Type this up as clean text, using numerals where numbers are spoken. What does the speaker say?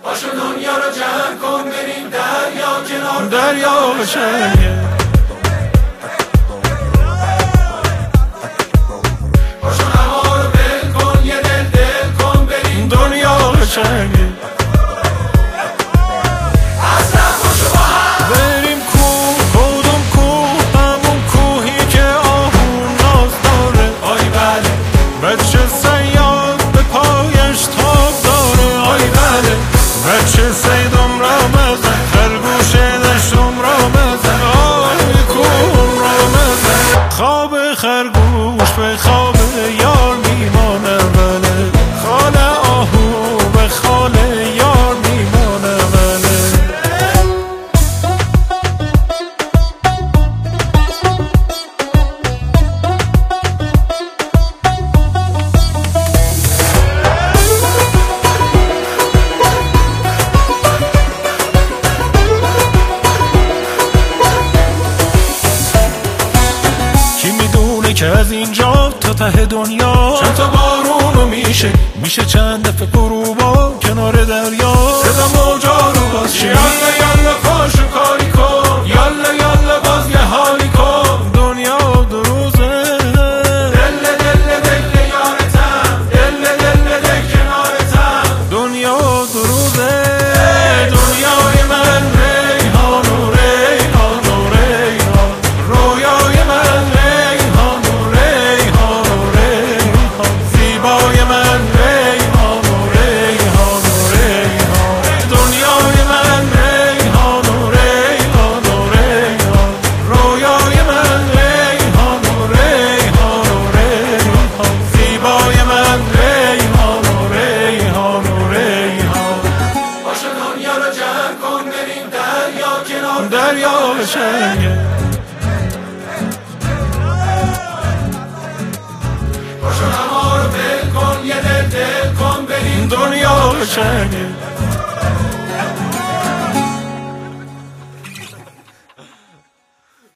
پاشو دنیا رو جمع کن بریم دریا کنار دریا قشنگه. پاشو هوا رو بل کن یه دل کن بریم دنیا قشنگه. اصلا پاشو با هم بریم کوه کدوم کوه، همون کوهی که آهون ناز داره. آی بله بچه صیاد به پایش تاب داره. آی بله بچه صیدم را بزن، خرگوش دشتم را بزن، آی کوم را بزن. خواب خرگوش به خواب یار میمانه بله، خال آهو به خال یار میمانه بله. کی میدونه که از اینجا تا ته دنیا چند تا بارونو میشه چند دفعه غروبا کنار دریا. صدا موجا رو باز شه یالا یالا پاشو کاری کن یالا یالا باز یه حالی کن. دنیا دو روزه دل یارتم دل کنارتم. دنیا دو روزه. دنیای من ریحان و ریحان و ریحان، رویای من ریحان و ریحان و ریحان، زیبای من ریحان و ریحان و ریحان. دنیای من ریحان و ریحان و ریحان، رویای من ریحان و ریحان و ریحان، زیبای من ریحان و ریحان و ریحان. پاشو دنیا رو جمع کن بریم دریا کنار دریا قشنگه. پاشو هوا رو بل کن یه دل کن بریم دنیا قشنگه.